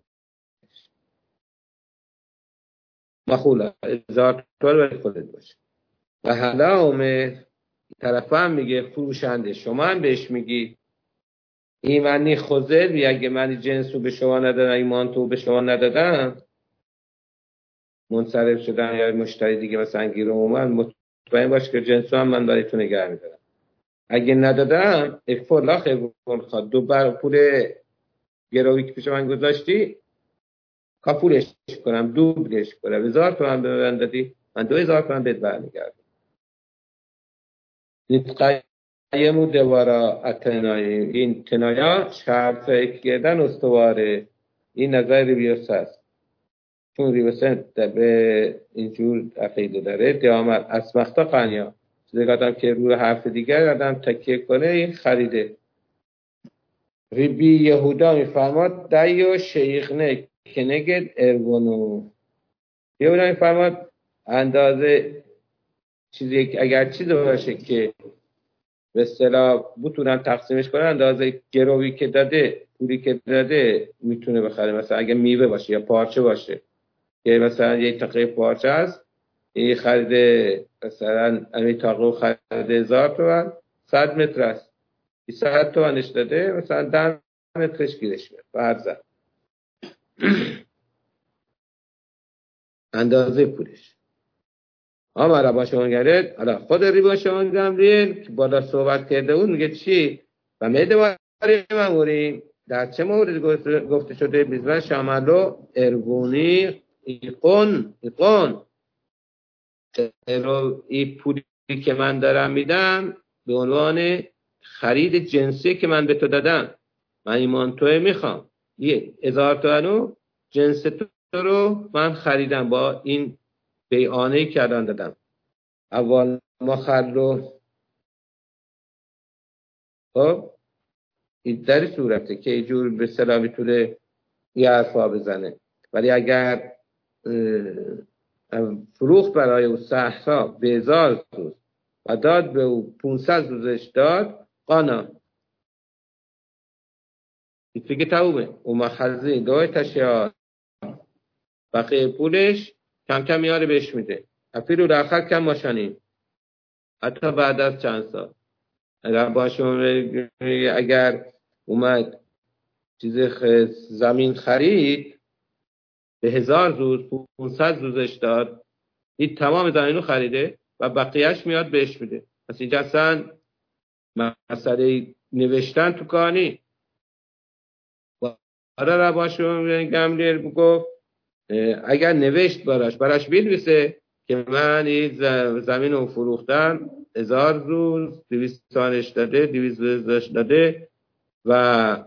مخوله 1000 تومان برای خودت باشه. و حالا طرف هم میگه فروشنده شما هم بهش میگی این منی خوزر، اگه من جنسو به شما ندادم، این مانتو به شما ندادم منصرف شدن یا مشتری دیگه مثلا گیر اومد، مطمئن باش که جنسو هم من برای تو نگه میدارم. اگه ندادم افلا خیلی خواد دو بر پول گروی که پیش من گذاشتی کافولش کنم، دوبلش کنم، 1000 تومان به من دادی من 2000 تومان بهت برمیگردم. نتقیمو دوارا اتنایی، این تنایا شرط کردن استواره. این نظر ریویوس هست، چون ریویوس به اینجور عقیده داره دیامت اسمختا قنیا چیزی که روی حرف دیگر آدم تکیه کنه این خریده. ریبی یهودا میفرماد دیو شیخنه کنگد ارگونو، یهودا میفرماد اندازه چیزی اگر چیزی باشه که به اصطلاح بتونن تقسیمش کنن، اندازه گروی که داده پولی که داده میتونه بخره. مثلا اگه میوه باشه یا پارچه باشه که مثلا یه تقه پارچه هست این خریده مثلا همین تاقه خریده 1000 تومان 100 متر است 200 تومانش داده مثلا 10 مترش گیرش میاد فرضاً اندازه پولش. اما را با شمانگره حالا خود ریبا شمانگره که بالا صحبت کرده اون میگه چی؟ و میده واری مموری در چه مورد گفته شده؟ بیزمن شاملو ارگونی ایقون این پولی که من دارم میدم به عنوان خرید جنسی که من به تو دادم، من این مانتوه میخوام 1000 تومانو جنس تو رو من خریدم با این بیعانه‌ای که الان دادم. اول ما خلو خب این در صورته که یه جور به صلاح میتونه یه حرفا بزنه، ولی اگر فروخت برای او صحرا به 1000 روز و داد به او 500 روزش داد قانا این فکر تاومه او مخزی دوی تشیار بقیه پولش کم کم میاره بهش میده. افیرو رخت کم ماشانی، حتی بعد از چند سال اگر اومد زمین خرید به 1000 روز 500 روزش داد، این تمام زمینو خریده و بقیهش میاد بهش میده. پس اینجا اصلا مسئله نوشتن تو کانی. آره رباشون گملیر گفت اگر نوشت براش بنویسه که من این زمین رو فروختم 1000 روز 200 سالش داده 200 روزش داده و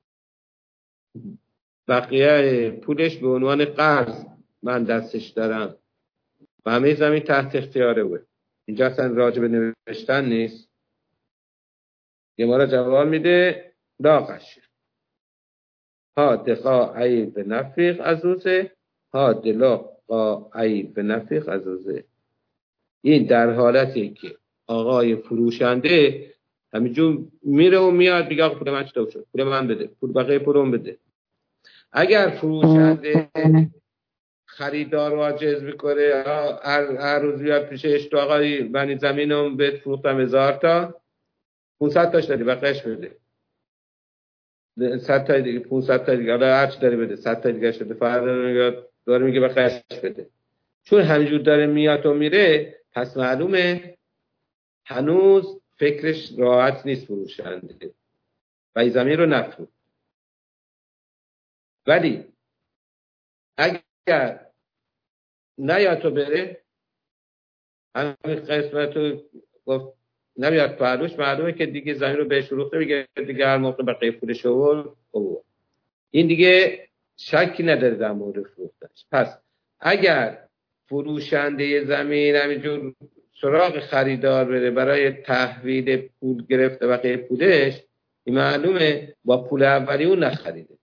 بقیه پولش به عنوان قرض من دستش دارم و همه زمین تحت اختیاره بود. اینجا اصلا راجع به نوشتن نیست. یه مورا جواب میده لاغش ها دقا عیب به نفیق عزوزه ها دلاغا عیب به نفیق عزوزه. این در حالتی که آقای فروشنده همینجور میره و میاد میگه آقا پول من چطور شد، پول من بده، پول بقیه پولم بده. اگر فروشنده خریدار رو عاجز میکنه، هر روز بیاد پیشش تو آقای من این زمینم بهت فروختم 1000 تا 500 تاش داری بقیه‌اش بده، 100 تا دیگه 500 تا دیگه حالا هر چی داری بده، 100 تا دیگه شده، فردا داره میگه بقیه‌اش بده. چون همینجور داره میاد و میره پس معلومه هنوز فکرش راحت نیست فروشنده و این زمین رو نفروخت. ولی اگر نیاد تو بره همین قسمت رو گفت نمیاد پهلوش، معلومه که دیگه زمین رو بهش فروخته، میگه دیگه هر موقع بقیه پولش رو این دیگه شکی نداره در مورد فروختنش. پس اگر فروشنده زمین همینجور سراغ خریدار بره برای تحویل پول گرفته بقیه پولش، این معلومه با پول اولی اون نخریده.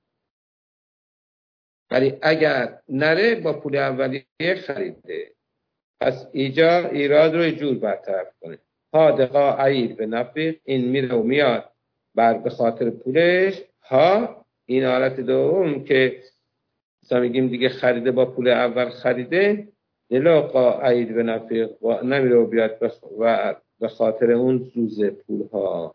ولی اگر نره با پول اولیه خریده، پس اینجا ایراد رو جور برطرف کنه. ها دقا عیب به نفیق، این میره و میاد به خاطر پولش. ها این حالت دوم که مثلا میگیم دیگه خریده با پول اول خریده، دلاقا عید به نفیق و نمیره و بیاد و به خاطر اون زوزه پول ها.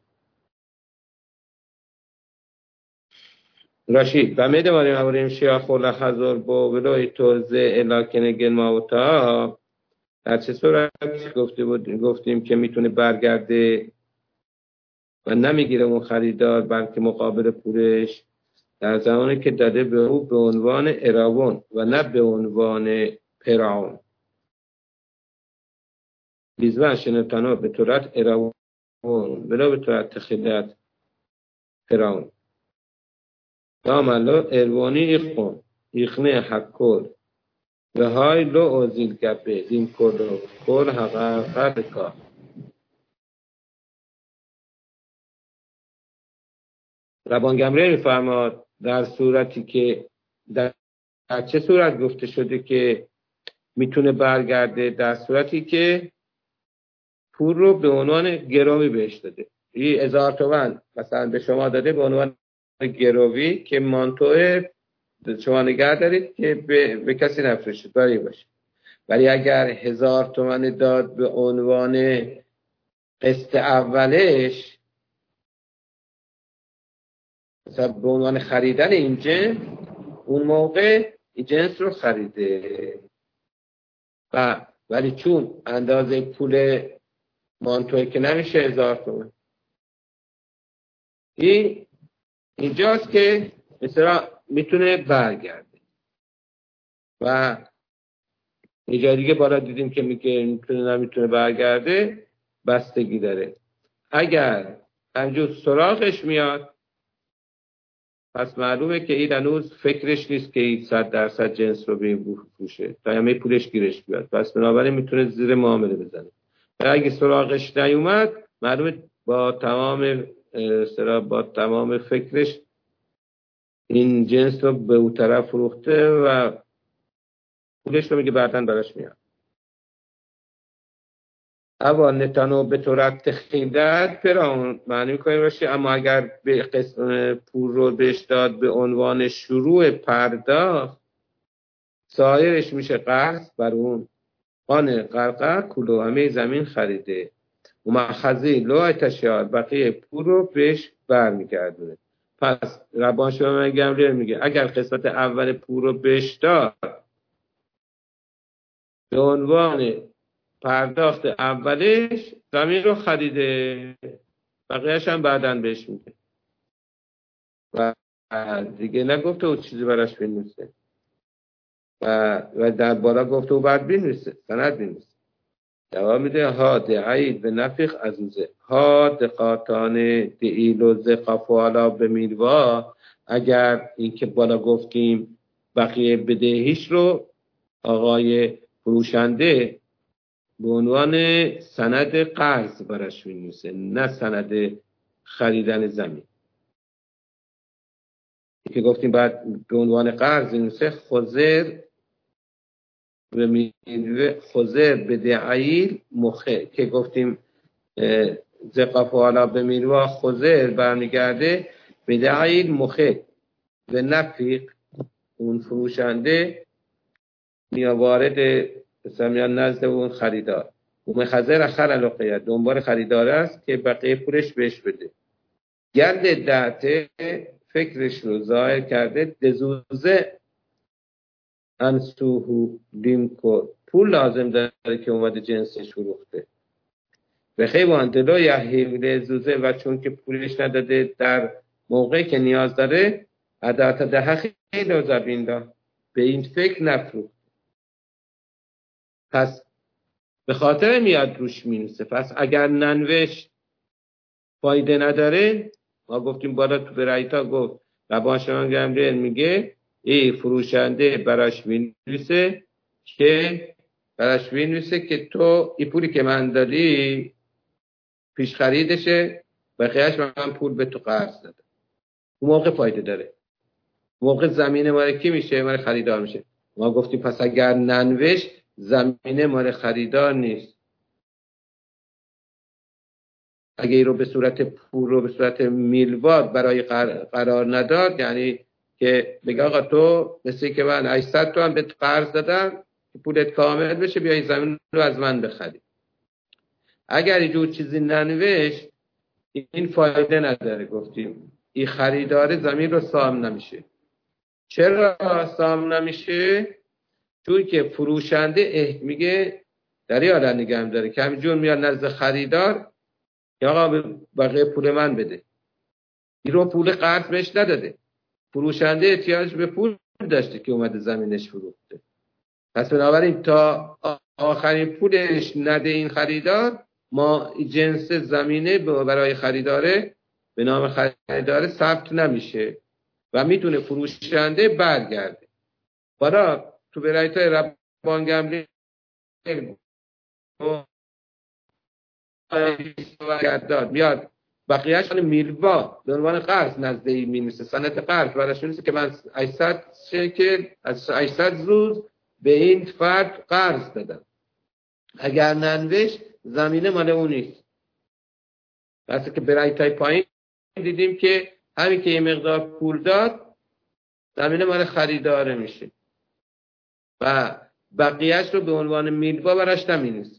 راشید و میده ماریم اموریم شیخ و لحظار با ولای توزه الاکن گلماوتا در چه صورت گفتیم که میتونه برگرده و نمیگیره اون خریدار بلکه مقابل پولش در زمانی که داده به او به عنوان اراون و نه به عنوان پراون. بیزوان شنطانو به طورت اراون بلا به طورت تخیلت پراون داملو اروانی ایخون ایخنه حکول و های لو اوزیل گبه دیم کل حقیقت کار. ربانگمره میفرماد در صورتی که در چه صورت گفته شده که میتونه برگرده؟ در صورتی که پول رو به عنوان گروی بهش داده. این 1000 تومان مثلا به شما داده به عنوان گروی که مانتو شما نگه دارید که به کسی نفروشید برای باشه. ولی اگر 1000 تومان داد به عنوان قسط اولش، مثلا به عنوان خریدن این جنس، اون موقع این جنس رو خریده ولی چون اندازه پول مانتوی که نمیشه 1000 تومان، اینجاست که مثلا میتونه برگرده. و اینجا دیگه بالا دیدیم که میگه نمیتونه برگرده، بستگی داره. اگر همجور سراغش میاد پس معلومه که این هنوز فکرش نیست که این 100% جنس رو به این بفروشه تا همه پولش گیرش بیاد، پس بنابراین میتونه زیر معامله بزنه. و اگه سراغش نیومد معلومه با تمام فکرش این جنس رو به اون طرف فروخته و پولش رو میگه بعدن براش میاد. اما نتانو به طورت تخیلت پران معنی کنیم باشه، اما اگر به قسم پول رو بهش داد به عنوان شروع پرداخت سایرش میشه قرض بر اون آن قرقه کلو همه زمین خریده و مخزی لو تشار بقیه پول رو بهش برمیگردونه. پس ربان شما میگه اگر قسمت اول پول رو بهش داد به عنوان پرداخت اولش زمین رو خریده، بقیهش هم بعداً بهش میده و دیگه نگفته او چیزی براش بنویسه و در بالا گفته او باید بنویسه، سند بنویسه. جواب میده ها دعید به نفیق عزوزه ها دقاتان دعیل و زقافوالا به میروا. اگر این که بالا گفتیم بقیه بدهیش رو آقای فروشنده به عنوان سند قرض براش می‌نویسه، نه سند خریدن زمین که گفتیم بعد به عنوان قرض می‌نویسه. خضر به دعیل مخه که گفتیم زقاف حالا به میروا خضر برمیگرده به دعیل مخه و نفیق اون فروشنده میاد وارد میان نزد اون خریدار و مخزر اخر علاقه دنبال خریدار است که بقیه پولش بهش بده. گرد دهته فکرش رو ظاهر کرده دزوزه انسوهو لیمکو پول لازم داره که اومده جنسش فروخته به خیوان دلو یحیل زوزه و چون که پولش نداده در موقعی که نیاز داره عدالت ده خیلی زبین دا به این فکر نفروخت. پس به خاطر میاد روش مینوسه. پس اگر ننوشت فایده نداره. ما گفتیم بالا تو برایتا گفت ربان شما گمریل میگه ای فروشنده براش مینویسه که تو ای پولی که من دادی پیش خریدشه بقیهش من پول به تو قرض دادم. اون موقع فایده داره. موقع زمین مالکی میشه مال خریدار میشه. ما گفتیم پس اگر ننوشت زمین مال خریدار نیست. اگه ای رو به صورت پول رو به صورت میلواد برای قرار نداد یعنی که بگه آقا تو مثل که من 800 تومن بهت قرض دادم که پولت کامل بشه بیای زمین رو از من بخری. اگر اینجور چیزی ننوشت این فایده نداره. گفتیم این خریدار زمین رو سام نمیشه. چرا سام نمیشه؟ چون که فروشنده میگه در یادن نگم داره که همینجور میاد نزد خریدار یا آقا بقیه پول من بده. این رو پول قرض بهش نداده. فروشنده احتیاج به پول داشته که اومده زمینش فروخته. پس بنابراین تا آخرین پولش نده این خریدار ما جنس زمینه برای خریداره به نام خریداره ثبت نمیشه و میتونه فروشنده برگرده. بالا تو برایتای ربان گمریل میاد بقیهش میلوا به عنوان قرض نزد این مینویسه سند قرض براش مینویسه که من 800 شکل از 800 روز به این فرد قرض دادم. اگر ننوشت زمینه مال اون نیست. واسه که برایتای پایین دیدیم که همین که یه مقدار پول داد زمینه مال خریداره میشه و بقیهش رو به عنوان میلوا براش نمینویسه.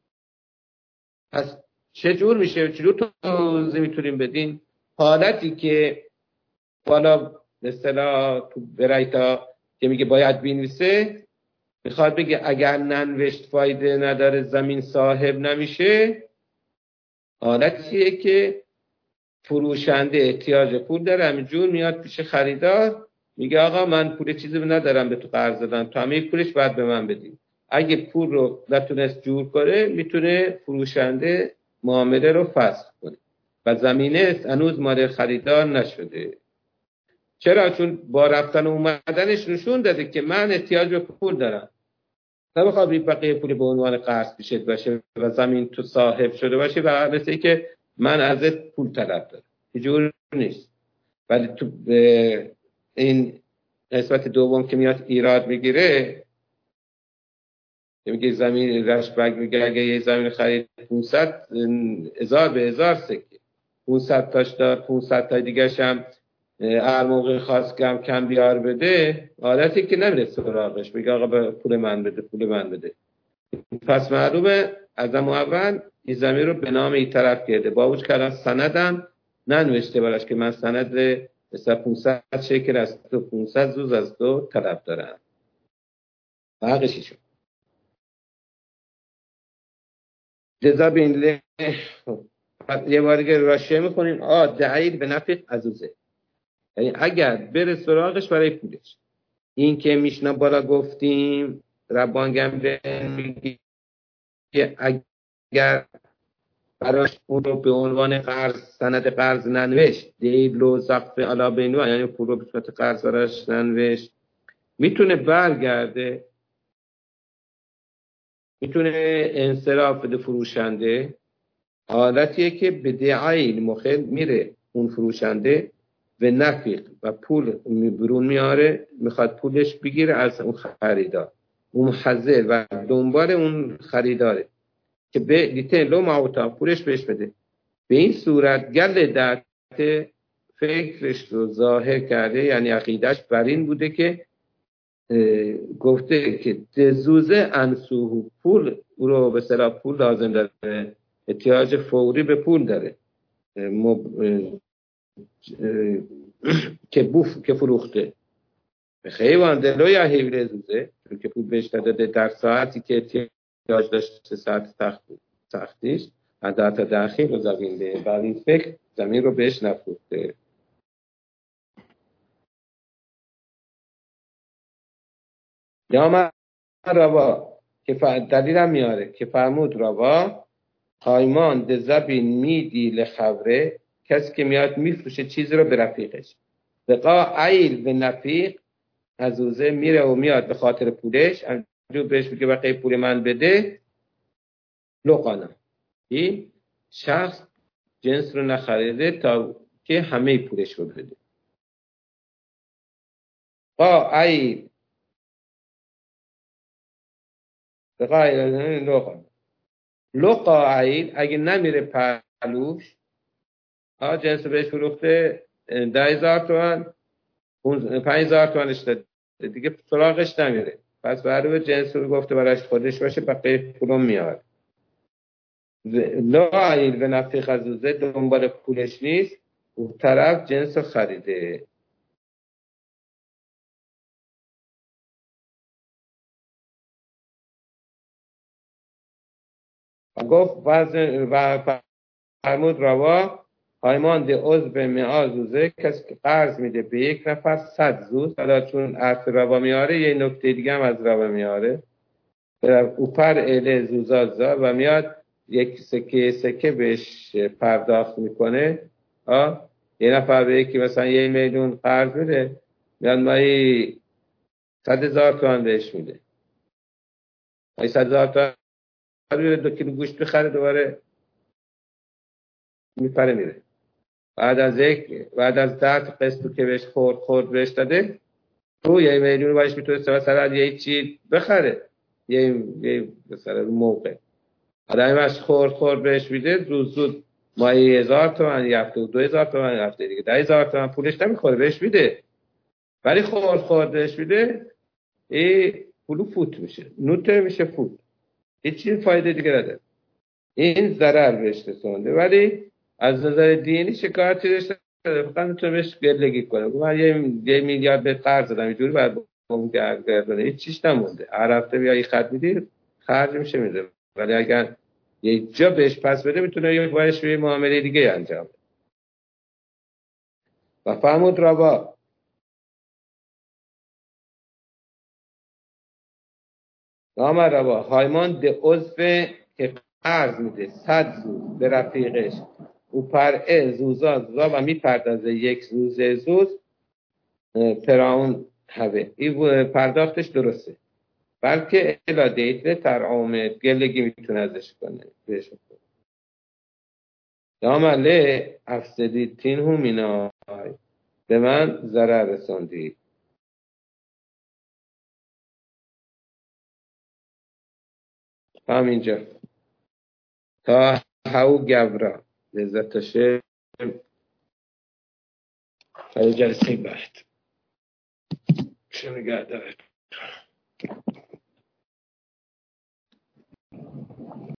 پس چجور میشه؟ چجور توضیح میتونیم بدین؟ حالتی که بالا به اصطلاح تو برایتا که میگه باید بنویسه میخواد بگه اگر ننوشت فایده نداره زمین صاحب نمیشه. حالتیه که فروشنده احتیاج پول داره همینجور میاد پیش خریدار میگه آقا من پول چیزی ندارم به تو قرض دادم تو همه پولش باید به من بدی. اگه پول رو نتونست جور کنه میتونه فروشنده معامله رو فسخ کنه و زمینه هنوز مال خریدار نشده. چرا؟ چون با رفتن و اومدنش نشون داده که من احتیاج به پول دارم. نمیخواد بقیه پول به عنوان قرض پیشت باشه و زمین تو صاحب شده باشه و مثل که من ازت پول طلب دارم. اینجور نیست. ولی تو این قسمت دوم که میاد ایراد میگیره میگه زمین رشبک میگه اگه یه زمین خرید 500 1000 به 1000 سکه 500 تاش داد 500 تا دیگه‌ش هم هر موقع خواست کم بیار بده، عادتی که نمیره سراغش بگه آقا به پول من بده. پس معلومه از اول این زمین رو به نام این طرف کرده، با وجود که الان سندم ننوشته براش که من سند مثلا 500 شکل از تو 500 زوز از تو طلب دارم. حقشی شد جزا بین یه باری که راشیه میخونیم دعیل به نفع عزوزه، یعنی اگر بره سراغش برای پولش. این که میشنا بالا گفتیم ربانگم میگه اگر براش اون رو به عنوان قرض سند قرض ننوشت، دیل و سقف علا بینو، یعنی پول رو به صورت قرض براش ننوشت، میتونه برگرده، میتونه انصراف بده فروشنده. حالتیه که به دعایل مخل میره اون فروشنده و نفیق و پول برون میاره، میخواد پولش بگیره از اون خریدار، اون محضر و دنبال اون خریداره که به لیتن لو معوتا پولش بهش بده. به این صورت گل دعت فکرش رو ظاهر کرده، یعنی عقیدش بر این بوده که گفته که دزوزه انسوه پول او رو به صلاح پول لازم داره، احتیاج فوری به پول داره که فروخته خیلی وانده لو یا حیوله زوزه، چون که پول بهش داده در ساعتی که احتیاج داشته ساعت تختیش از دعت داخل رو زمینده، بعد این فکر زمین رو بهش نفروخته. یا من روا که دلیلم میاره که فرمود روا قایمان دزبین میدی لخبره، کسی که میاد میفروشه چیزی رو به رفیقش، بقا عیل به نفیق عزوزه میره و میاد به خاطر پولش، انجور بهش بگه بقیه پول من بده، لقانا این شخص جنس رو نخریده تا که همه پولش رو بده. قا عیل بقا عیل لقا عیل اگه نمیره پهلوش، جنس بهش فروخته 10,000 تومن 5,000 تومنش داده دیگه سراغش نمیره، پس برای جنس رو گفته براش خودش باشه بقیه پولم میاد. لا عیل به نفع خزوزه دنبال پولش نیست، اون طرف جنس رو خریده. گفت و فرمود روا قایمان ده عضو مئا زوزه، کسی که قرض میده به یک نفر 100 زوز. حالا چون عرف روا میاره یه نکته دیگه هم از روا میاره، اوپر اله زوزات زار و میاد یک سکه بهش پرداخت میکنه. یه نفر به یکی مثلا 1,000,000 قرض میده، میاد مایی 100,000 تومن بهش میده، مایی 100,000 تومن 2 کیلو گوشت بخره دوباره میپره میره. بعد از 10 قسطو که بهش خورد بهش داده، تو 1,000,000 باش میتونه مثلا یه چی بخره یه مثلا موقع آدمش خورد بهش میده، زود مایی 1,000 تومن یه هفته و 2,000 تومن یه هفته دیگه 10,000 تومن پولش نمیخوره بهش میده، ولی خورد بهش میده، این پولو فوت میشه، نوته میشه فوت، هیچ فایده دیگه نداره، این ضرر بهش رسونده. ولی از نظر دینی شکایتی داشته فقط میتونه بهش گلگی کنه، من 1,000,000 به قرض دادم اینجوری باید اون گردونه، هیچ چیز نمونده، هر هفته بیایی خط میدی خرج میشه میده. ولی اگر یه جا بهش پس بده میتونه یه بارش به معامله دیگه انجام بده. و فرمود روا نام روا هایمان ده عضو که قرض میده 100 زوز به رفیقش، او پر زوزا و میپردازه 1 زوز پراون هوه، این پرداختش درسته، بلکه الا دیتله تر آمد گلگی میتونه ازش کنه بهش کنه. دامله افسدی تین همینای، به من ضرر رساندی. همینجا تا هاو گورا لذتشه برای جلسه بعد. چه نگه دارد.